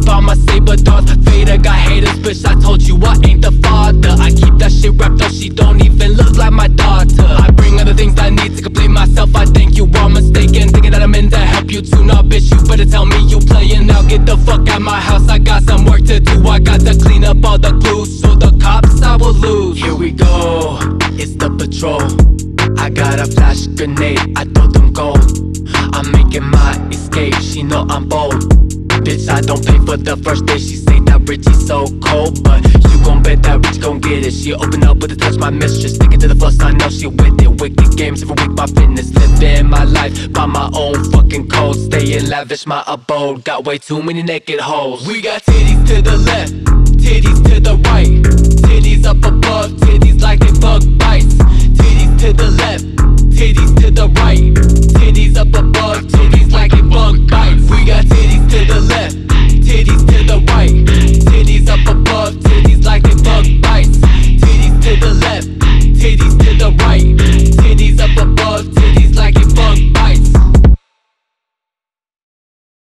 all my saber darts. Vader got haters, bitch, I told you I ain't the father. I keep that shit wrapped up, she don't even look like my daughter. I bring other things I need to complete myself. I think you are mistaken, thinking that I'm in to help you too. Nah, bitch, you better tell me you playing. Now get the fuck out my house, I got some work to do. I got to clean up all the clues, so the cops I will lose. Here we go, it's the patrol. I got a flash grenade, I throw them gold. I'm making my escape, she know I'm bold. Bitch, I don't pay for the first day. She say that Richie's so cold, but you gon' bet that Rich gon' get it. She open up with a touch, my mistress. Sticking to the fuss, I know she with it. Wicked games every week, my fitness. Living my life by my own fucking code. Staying lavish, my abode. Got way too many naked hoes. We got titties to the left, titties to the right, titties up above, titties like they bug